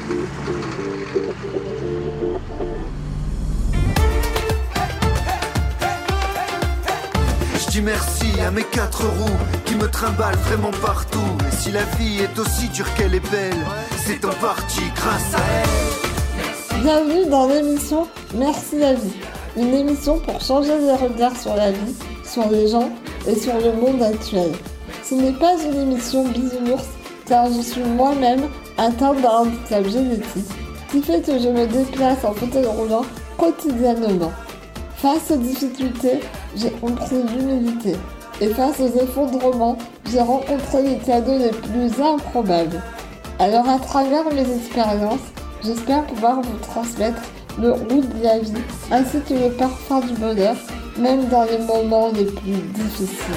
Je dis merci à mes 4 roues qui me trimballent vraiment partout. Et si la vie est aussi dure qu'elle est belle, c'est en partie grâce à elle. Bienvenue dans l'émission Merci la vie. Une émission pour changer les regards sur la vie, sur les gens et sur le monde actuel. Ce n'est pas une émission bisounours car je suis moi-même atteinte d'un handicap génétique qui fait que je me déplace en fauteuil roulant quotidiennement. Face aux difficultés, j'ai compris l'humilité. Et face aux effondrements, j'ai rencontré les cadeaux les plus improbables. Alors à travers mes expériences, j'espère pouvoir vous transmettre le goût de la vie ainsi que le parfum du bonheur, même dans les moments les plus difficiles.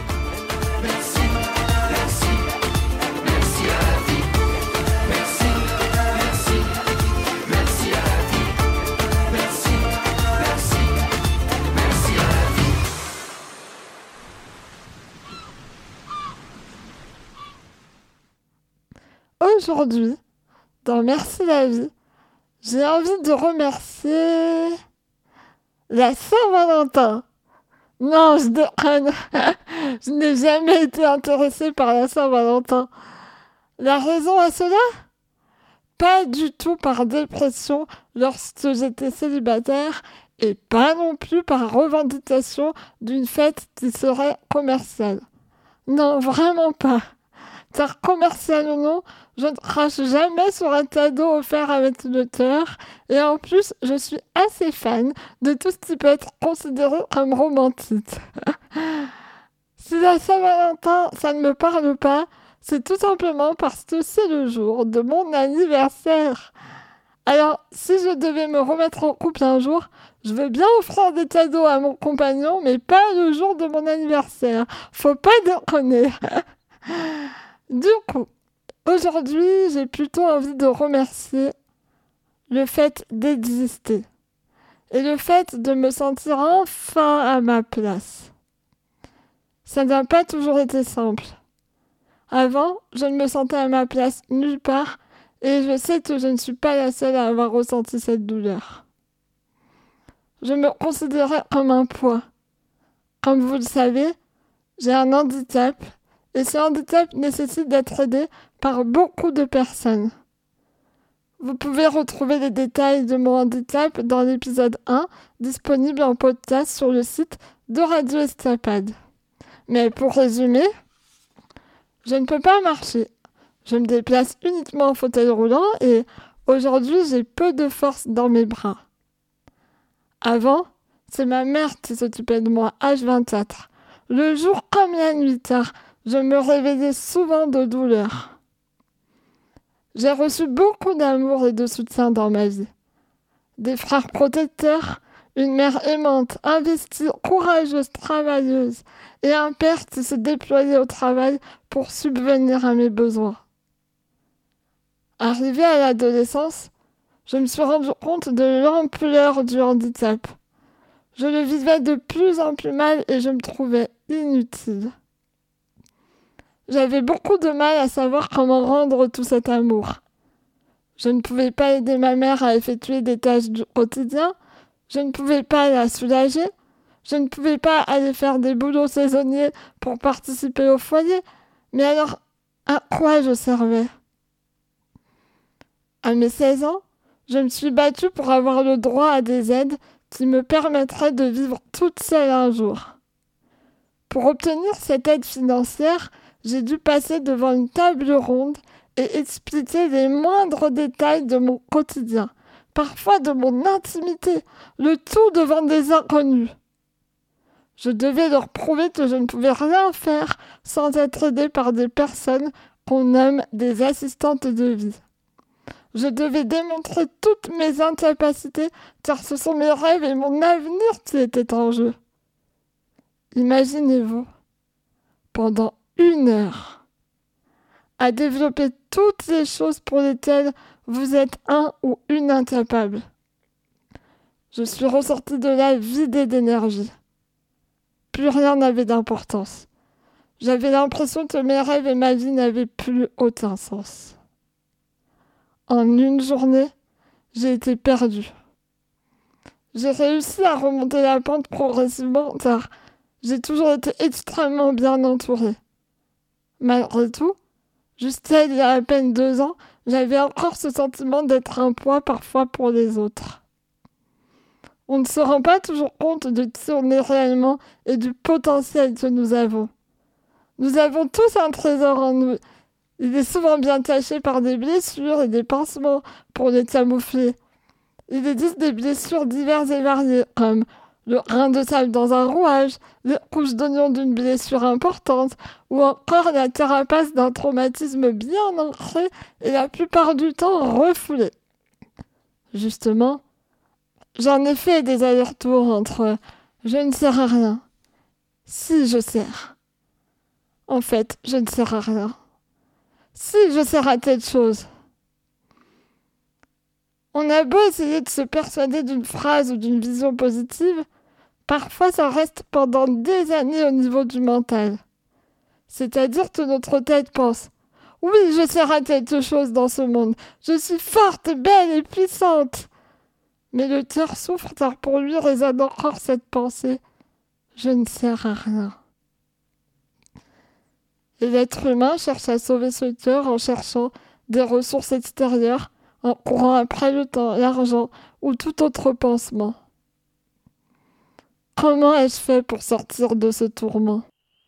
Aujourd'hui, dans Merci la vie, j'ai envie de remercier la Saint-Valentin. Non, je déconne. Je n'ai jamais été intéressée par la Saint-Valentin. La raison à cela ? Pas du tout par dépression lorsque j'étais célibataire et pas non plus par revendication d'une fête qui serait commerciale. Non, vraiment pas. Car commercial ou non, je ne crache jamais sur un cadeau offert avec le cœur. Et en plus, je suis assez fan de tout ce qui peut être considéré comme romantique. Si la Saint-Valentin, ça ne me parle pas, c'est tout simplement parce que c'est le jour de mon anniversaire. Alors, si je devais me remettre en couple un jour, je veux bien offrir des cadeaux à mon compagnon, mais pas le jour de mon anniversaire. Faut pas déconner. Du coup, aujourd'hui, j'ai plutôt envie de remercier le fait d'exister et le fait de me sentir enfin à ma place. Ça n'a pas toujours été simple. Avant, je ne me sentais à ma place nulle part et je sais que je ne suis pas la seule à avoir ressenti cette douleur. Je me considérais comme un poids. Comme vous le savez, j'ai un handicap. Et ce handicap nécessite d'être aidé par beaucoup de personnes. Vous pouvez retrouver les détails de mon handicap dans l'épisode 1, disponible en podcast sur le site de Radio Escapade. Mais pour résumer, je ne peux pas marcher. Je me déplace uniquement en fauteuil roulant et aujourd'hui j'ai peu de force dans mes bras. Avant, c'est ma mère qui s'occupait de moi H24. Le jour comme la nuit tard, je me réveillais souvent de douleur. J'ai reçu beaucoup d'amour et de soutien dans ma vie. Des frères protecteurs, une mère aimante, investie, courageuse, travailleuse, et un père qui se déployait au travail pour subvenir à mes besoins. Arrivée à l'adolescence, je me suis rendu compte de l'ampleur du handicap. Je le vivais de plus en plus mal et je me trouvais inutile. J'avais beaucoup de mal à savoir comment rendre tout cet amour. Je ne pouvais pas aider ma mère à effectuer des tâches du quotidien, je ne pouvais pas la soulager, je ne pouvais pas aller faire des boulots saisonniers pour participer au foyer, mais alors, à quoi je servais ? À mes 16 ans, je me suis battue pour avoir le droit à des aides qui me permettraient de vivre toute seule un jour. Pour obtenir cette aide financière, j'ai dû passer devant une table ronde et expliquer les moindres détails de mon quotidien, parfois de mon intimité, le tout devant des inconnus. Je devais leur prouver que je ne pouvais rien faire sans être aidée par des personnes qu'on nomme des assistantes de vie. Je devais démontrer toutes mes incapacités car ce sont mes rêves et mon avenir qui étaient en jeu. Imaginez-vous, pendant 1 heure, à développer toutes les choses pour lesquelles vous êtes un ou une incapable. Je suis ressortie de là vidée d'énergie. Plus rien n'avait d'importance. J'avais l'impression que mes rêves et ma vie n'avaient plus aucun sens. En une journée, j'ai été perdue. J'ai réussi à remonter la pente progressivement car j'ai toujours été extrêmement bien entourée. Malgré tout, jusqu'à il y a à peine 2 ans, j'avais encore ce sentiment d'être un poids parfois pour les autres. On ne se rend pas toujours compte de qui on est réellement et du potentiel que nous avons. Nous avons tous un trésor en nous. Il est souvent bien caché par des blessures et des pansements pour les camoufler. Il existe des blessures diverses et variées, comme le grain de sable dans un rouage, les couches d'oignon d'une blessure importante, ou encore la carapace d'un traumatisme bien ancré et la plupart du temps refoulé. Justement, j'en ai fait des allers-retours entre « je ne sers à rien »,« si je sers ». En fait, je ne sers à rien. Si je sers à quelque chose. On a beau essayer de se persuader d'une phrase ou d'une vision positive, parfois ça reste pendant des années au niveau du mental. C'est-à-dire que notre tête pense « oui, je sers à quelque chose dans ce monde, je suis forte, belle et puissante ». Mais le cœur souffre car pour lui résonne encore cette pensée « je ne sers à rien ». Et l'être humain cherche à sauver ce cœur en cherchant des ressources extérieures, en courant après le temps, l'argent ou tout autre pansement. Comment ai-je fait pour sortir de ce tourment ?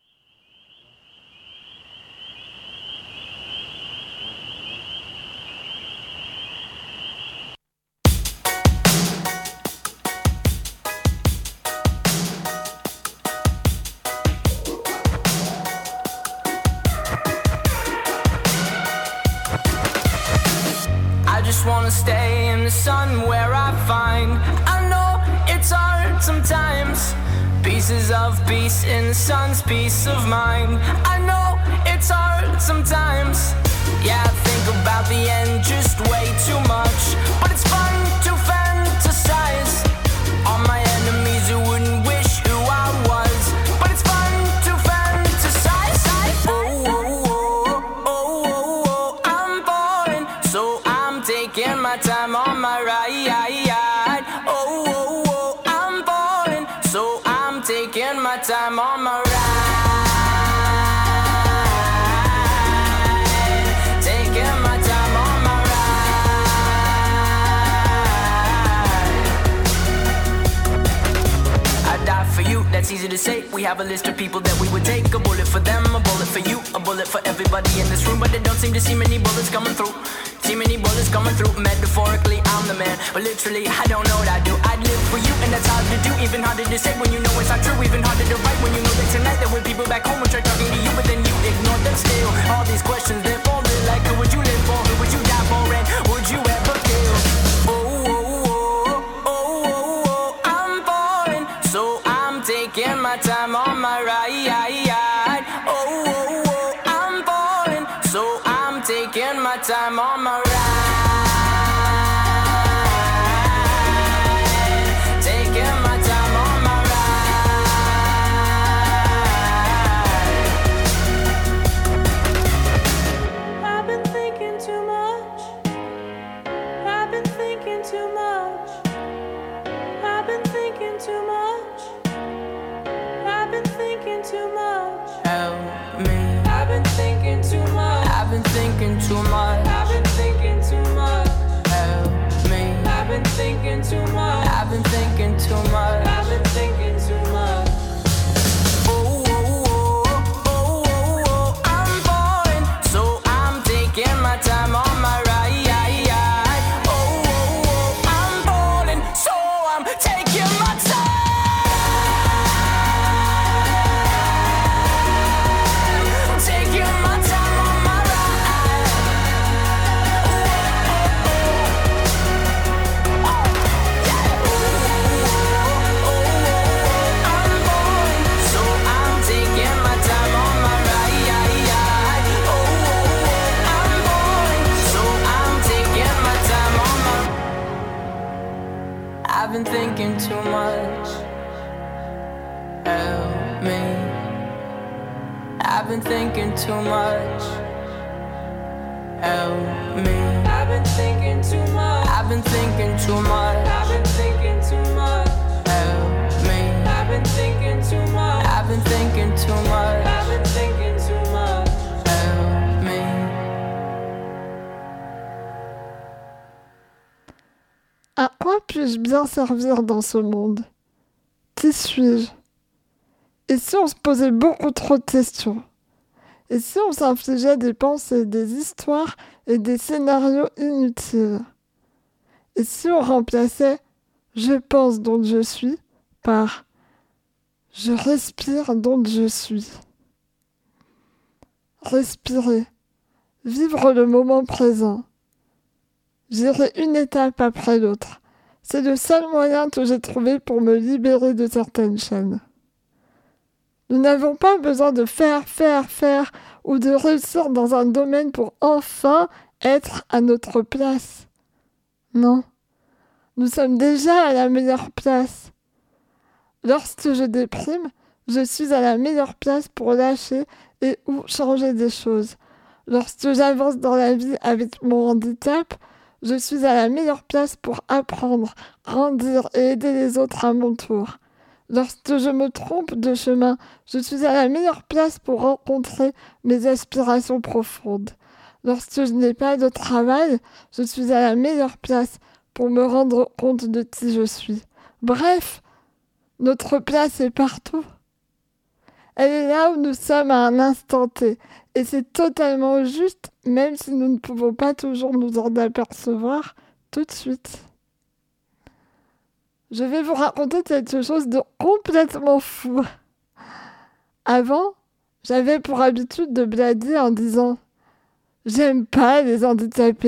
Wanna stay in the sun where I find I know it's hard sometimes. Pieces of peace in the sun's peace of mind. I know it's hard sometimes. Yeah, I think about the end just way too much. But it's fun to fantasize on my enemies who wouldn't wish who I was. But it's fun to fantasize. Oh, oh, oh, oh, oh, oh, I'm falling, so I'm taking my time on my ride. Oh, oh, oh, I'm falling, so I'm taking my time on my ride. Taking my time on my ride. I die for you, that's easy to say. We have a list of people that we would take. A bullet for them, a bullet for you, a bullet for everybody in this room. But they don't seem to see many bullets coming through. See many bullets coming through. Metaphorically, I'm the man, but literally, I don't know what I do. I'd live for you, and that's hard to do. Even harder to say when you know it's not true. Even harder to write when you know that tonight there were people back home who tried talking to you, but then you ignored them still. All these questions, they're falling like, who would you live for? Who would you die for? And would you ever kill? Oh, oh, oh, oh, oh, oh, I'm falling, so I'm taking my time on my ride. Oh, oh, oh, I'm falling, so I'm taking my time on my ride. Taking my time on my ride. I've been thinking too much. I've been thinking too much. I've been thinking too much. I've been thinking too much. Help me. I've been thinking too much. I've been thinking too much. I've been thinking too much. Help me. I've been thinking too much. I've been thinking too much. I've been thinking too much. Oh, oh, oh, oh, oh, oh, I'm falling, so I'm taking my time on my ride. Oh, oh, oh, I'm falling, so I'm taking my time. Taking my time on my ride. I'm falling, so I'm taking my time on my ride. Oh, I'm falling, so I'm taking my time on my. I've been thinking too much. Help me. I've been thinking too much. Help me. I've been thinking been thinking too much. I've been thinking too much. Help me. I've been thinking too much. I've been thinking too much. I've been thinking too much. Help me. À quoi puis-je bien servir dans ce monde? Qui suis-je? Et si on se posait beaucoup trop de questions? Et si on s'infligeait des pensées, des histoires et des scénarios inutiles? Et si on remplaçait « je pense donc je suis » par « je respire donc je suis ». Respirer, vivre le moment présent. J'irai une étape après l'autre. C'est le seul moyen que j'ai trouvé pour me libérer de certaines chaînes. Nous n'avons pas besoin de faire, ou de réussir dans un domaine pour enfin être à notre place. Non, nous sommes déjà à la meilleure place. Lorsque je déprime, je suis à la meilleure place pour lâcher et ou changer des choses. Lorsque j'avance dans la vie avec mon handicap, je suis à la meilleure place pour apprendre, grandir et aider les autres à mon tour. Lorsque je me trompe de chemin, je suis à la meilleure place pour rencontrer mes aspirations profondes. Lorsque je n'ai pas de travail, je suis à la meilleure place pour me rendre compte de qui je suis. Bref, notre place est partout. Elle est là où nous sommes à un instant T. Et c'est totalement juste, même si nous ne pouvons pas toujours nous en apercevoir tout de suite. Je vais vous raconter quelque chose de complètement fou. Avant, j'avais pour habitude de blaguer en disant « J'aime pas les handicapés ».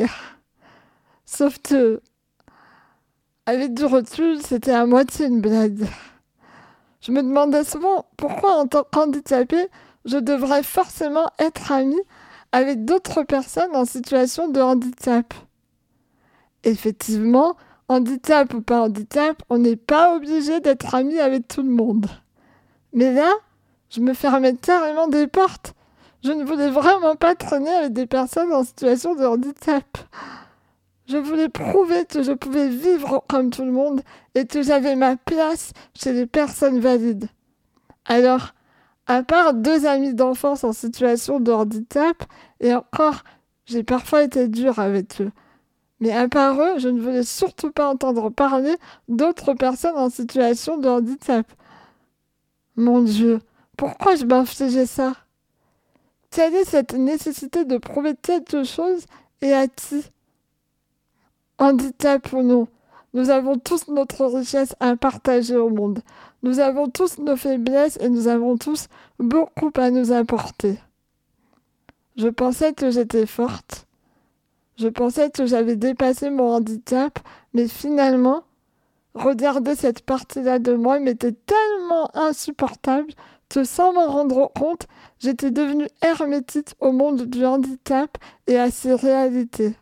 Sauf que, avec du recul, c'était à moitié une blague. Je me demandais souvent pourquoi, en tant qu'handicapé, je devrais forcément être amie avec d'autres personnes en situation de handicap. Effectivement, handicap ou pas handicap, on n'est pas obligé d'être ami avec tout le monde. Mais là, je me fermais carrément des portes. Je ne voulais vraiment pas traîner avec des personnes en situation de handicap. Je voulais prouver que je pouvais vivre comme tout le monde et que j'avais ma place chez les personnes valides. Alors, à part 2 amis d'enfance en situation de handicap, et encore, j'ai parfois été dure avec eux. Mais à part eux, je ne voulais surtout pas entendre parler d'autres personnes en situation de handicap. Mon Dieu, pourquoi je m'infligeais ça? Quelle est cette nécessité de prouver quelque chose et à qui? Handicap ou non, nous avons tous notre richesse à partager au monde. Nous avons tous nos faiblesses et nous avons tous beaucoup à nous apporter. Je pensais que j'étais forte. Je pensais que j'avais dépassé mon handicap, mais finalement, regarder cette partie-là de moi m'était tellement insupportable que sans m'en rendre compte, j'étais devenue hermétique au monde du handicap et à ses réalités.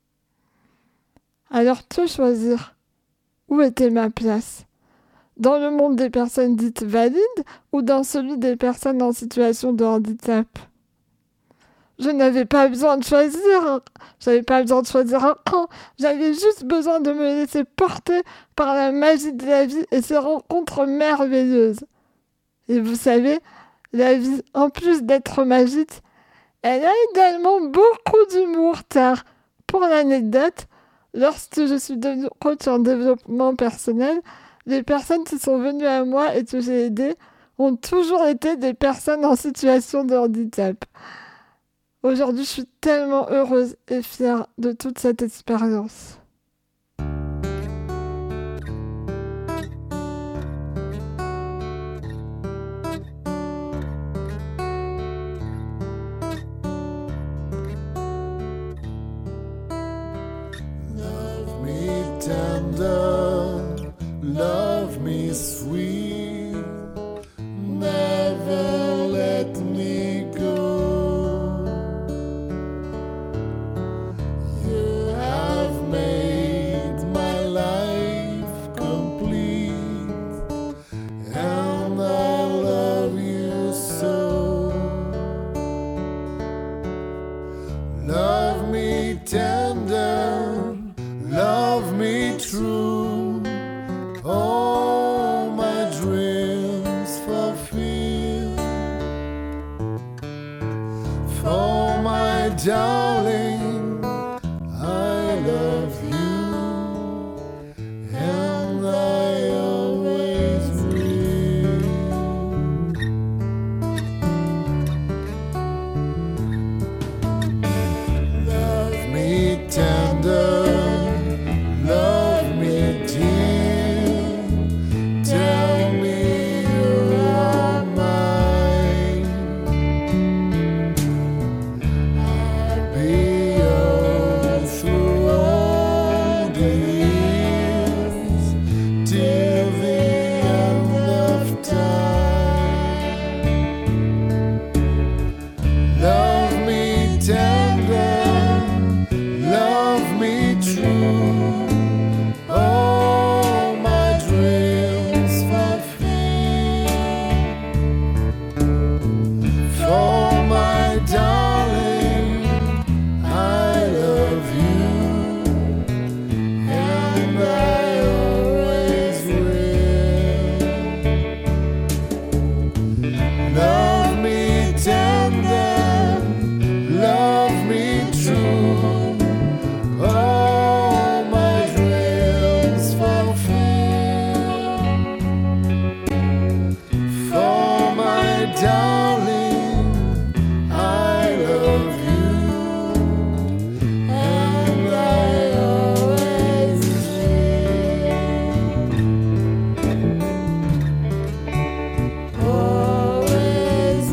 Alors que choisir? Où était ma place? Dans le monde des personnes dites valides ou dans celui des personnes en situation de handicap? Je n'avais pas besoin de choisir. J'avais pas besoin de choisir un camp. J'avais juste besoin de me laisser porter par la magie de la vie et ces rencontres merveilleuses. Et vous savez, la vie, en plus d'être magique, elle a également beaucoup d'humour car, pour l'anecdote, lorsque je suis devenue coach en développement personnel, les personnes qui sont venues à moi et que j'ai aidées ont toujours été des personnes en situation de handicap. Aujourd'hui, je suis tellement heureuse et fière de toute cette expérience. Love me tender, love me sweet, never let me go. You have made my life complete, and I love you so. Love me tender, love darling, I love you, and I always will. Love me tender, love me dear, tell me you are mine. I'll be yours through all the years, till the end of time. Love me tender, love me true, all my dreams fulfill. For my darling, I love you, and I always will. Love me tender, love me true, all my dreams fulfill. For my darling, I love you, and I always will. Always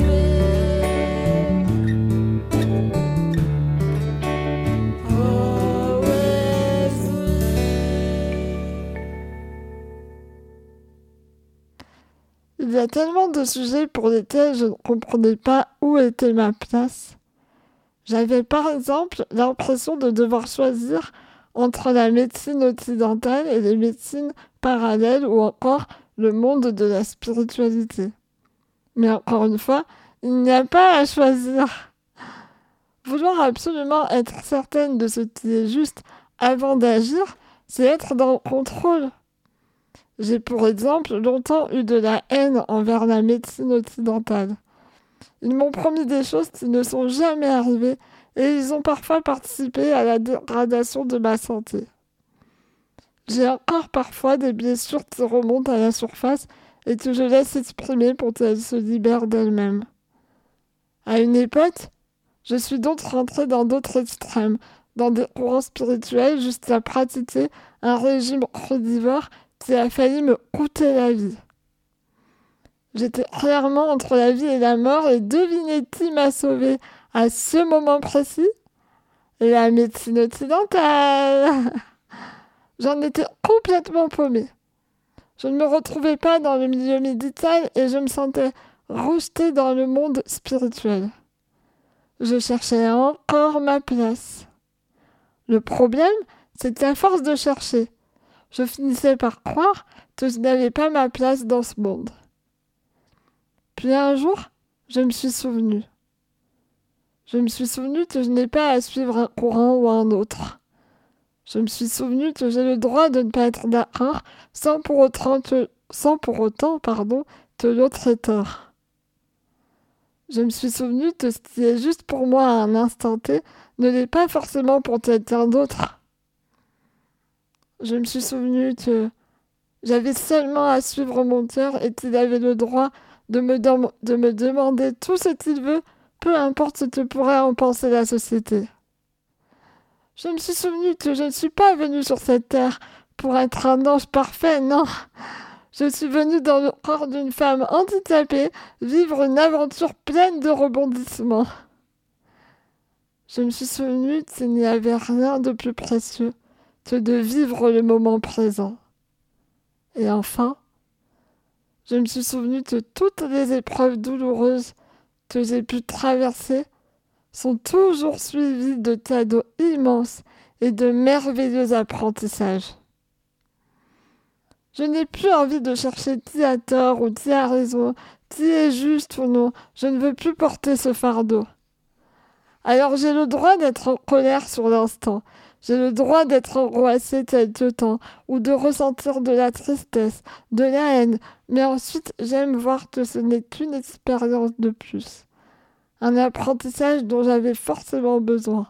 Il y a tellement de sujets pour lesquels je ne comprenais pas où était ma place. J'avais par exemple l'impression de devoir choisir entre la médecine occidentale et les médecines parallèles ou encore le monde de la spiritualité. Mais encore une fois, il n'y a pas à choisir. Vouloir absolument être certaine de ce qui est juste avant d'agir, c'est être dans le contrôle. J'ai pour exemple longtemps eu de la haine envers la médecine occidentale. Ils m'ont promis des choses qui ne sont jamais arrivées et ils ont parfois participé à la dégradation de ma santé. J'ai encore parfois des blessures qui remontent à la surface et que je laisse exprimer pour qu'elles se libèrent d'elles-mêmes. À une époque, je suis donc rentrée dans d'autres extrêmes, dans des courants spirituels jusqu'à pratiquer un régime crudivore qui a failli me coûter la vie. J'étais clairement entre la vie et la mort et devinez qui m'a sauvée à ce moment précis ? La médecine occidentale. J'en étais complètement paumée. Je ne me retrouvais pas dans le milieu médical et je me sentais rejetée dans le monde spirituel. Je cherchais encore ma place. Le problème, c'est qu'à force de chercher, je finissais par croire que je n'avais pas ma place dans ce monde. Puis un jour, je me suis souvenu. Je me suis souvenu que je n'ai pas à suivre un courant ou un autre. Je me suis souvenu que j'ai le droit de ne pas être d'accord sans pour autant que l'autre ait tort. Je me suis souvenu que ce qui est juste pour moi à un instant T ne l'est pas forcément pour quelqu'un d'autre. Je me suis souvenu que j'avais seulement à suivre mon cœur et qu'il avait le droit de me demander tout ce qu'il veut, peu importe ce que pourrait en penser la société. Je me suis souvenu que je ne suis pas venue sur cette terre pour être un ange parfait, non. Je suis venue dans le corps d'une femme handicapée vivre une aventure pleine de rebondissements. Je me suis souvenu qu'il n'y avait rien de plus précieux que de vivre le moment présent. Et enfin, je me suis souvenu que toutes les épreuves douloureuses que j'ai pu traverser sont toujours suivies de cadeaux immenses et de merveilleux apprentissages. Je n'ai plus envie de chercher qui a tort ou qui a raison, qui est juste ou non. Je ne veux plus porter ce fardeau. Alors j'ai le droit d'être en colère sur l'instant. J'ai le droit d'être angoissée quelque temps, ou de ressentir de la tristesse, de la haine, mais ensuite j'aime voir que ce n'est qu'une expérience de plus. un apprentissage dont j'avais forcément besoin.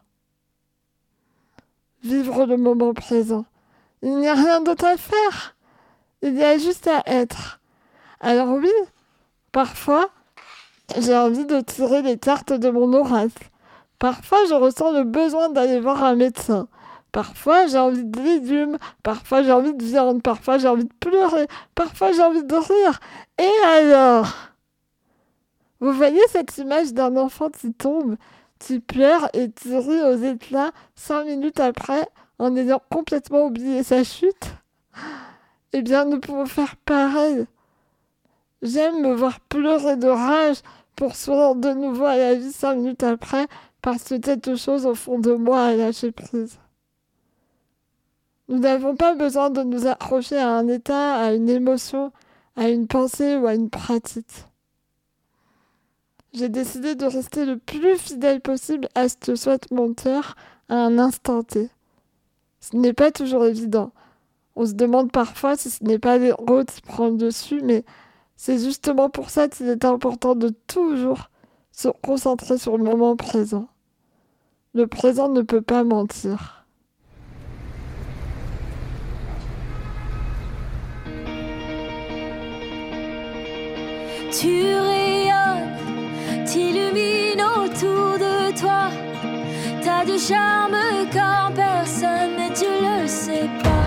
Vivre le moment présent. Il n'y a rien d'autre à faire. Il y a juste à être. Alors oui, parfois, j'ai envie de tirer les cartes de mon oracle. Parfois, je ressens le besoin d'aller voir un médecin. Parfois, j'ai envie de légumes. Parfois, j'ai envie de viande. Parfois, j'ai envie de pleurer. Parfois, j'ai envie de rire. Et alors? Vous voyez cette image d'un enfant qui tombe, qui pleure et qui rit aux éclats 5 minutes après en ayant complètement oublié sa chute? Eh bien, nous pouvons faire pareil. J'aime me voir pleurer de rage pour sourire de nouveau à la vie 5 minutes après parce que quelque chose au fond de moi a lâché prise. Nous n'avons pas besoin de nous accrocher à un état, à une émotion, à une pensée ou à une pratique. J'ai décidé de rester le plus fidèle possible à ce que souhaite mon cœur à un instant T. Ce n'est pas toujours évident. On se demande parfois si ce n'est pas l'ego qui prend le dessus, mais c'est justement pour ça qu'il est important de toujours se concentrer sur le moment présent. Le présent ne peut pas mentir. Tu rayonnes, t'illumines autour de toi. T'as du charme comme personne, mais tu le sais pas.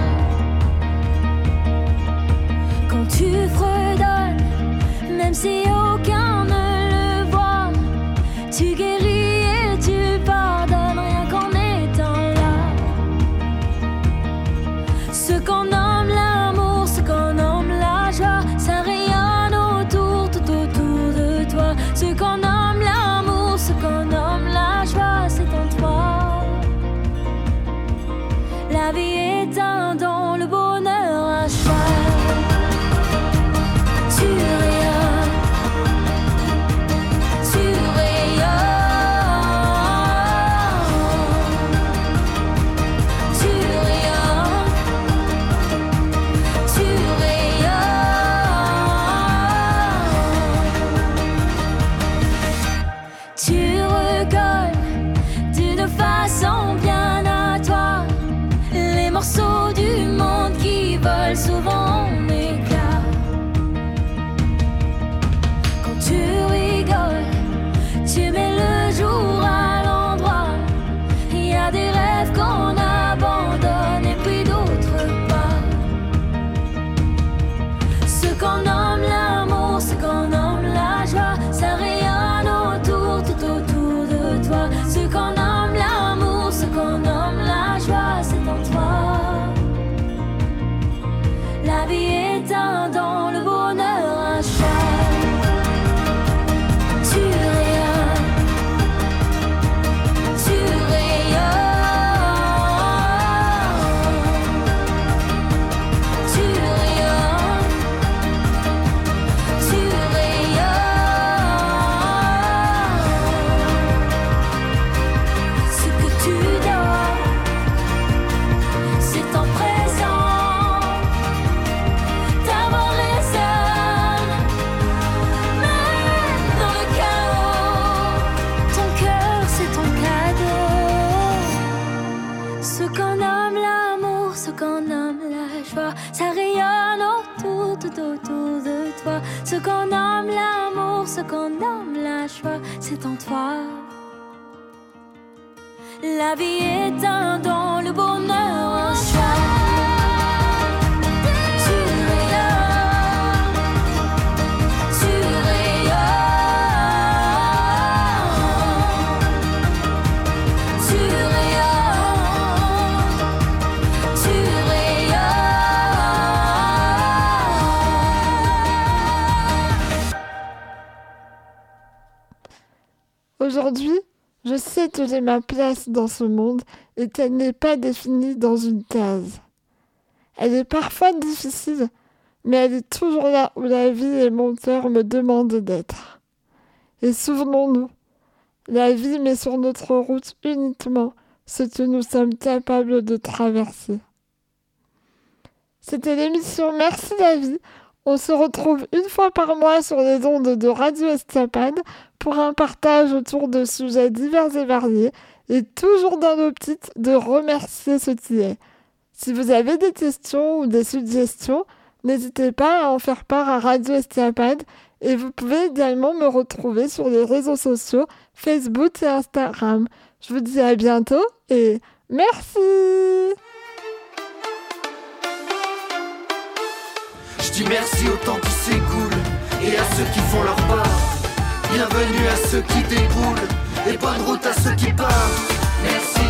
Quand tu fredonnes, même si aucun ne le voit, tu guéris et tu pardonnes rien qu'en étant là. Ce qu'on nomme l'amour, ce qu'on nomme la joie, ça rayonne autour, tout autour de toi. Ce qu'on nomme l'amour, ce qu'on nomme la joie, c'est en toi. La vie est un don, le bonheur un choix. Tu rayonnes, tu rayonnes, tu rayonnes, tu rayonnes. Tu recolles d'une façon bien à toi les morceaux du monde qui volent souvent en éclats. Quand tu rigoles, tu mets le jour à l'endroit. Il y a des rêves qu'on abandonne et puis d'autres pas. Ce qu'on nomme l'amour, ce qu'on nomme la joie, ça rayonne autour, tout autour de toi. Ce qu'on nomme l'amour, ce qu'on nomme la joie, c'est en toi. La vie est un don, le bonheur un choix. Tu rayonnes, tu rayonnes, tu rayonnes, tu rayonnes. Ce que tu donnes, c'est en présent. Ta voix résonne, même dans le chaos. Ton cœur, c'est ton cadeau. Ce qu'on nomme l'amour, ce qu'on nomme la joie, ça rayonne autour, tout autour de toi. Ce qu'on nomme l'amour, ce qu'on nomme la joie, c'est en toi. La vie est un don, le bonheur un choix. Tu rayonnes, tu rayonnes, tu rayonnes, tu rayonnes. Aujourd'hui, je sais que j'ai ma place dans ce monde et qu'elle n'est pas définie dans une case. Elle est parfois difficile, mais elle est toujours là où la vie et mon cœur me demandent d'être. Et souvenons-nous, la vie met sur notre route uniquement ce que nous sommes capables de traverser. C'était l'émission Merci la vie. On se retrouve une fois par mois sur les ondes de Radio Estrapade pour un partage autour de sujets divers et variés et toujours dans l'optique de remercier ce qui est. Si vous avez des questions ou des suggestions, n'hésitez pas à en faire part à Radio Estrapade et vous pouvez également me retrouver sur les réseaux sociaux Facebook et Instagram. Je vous dis à bientôt et merci! Je dis merci au temps qui s'écoule et à ceux qui font leur part. Bienvenue à ceux qui déboulent et bonne route à ceux qui partent. Merci.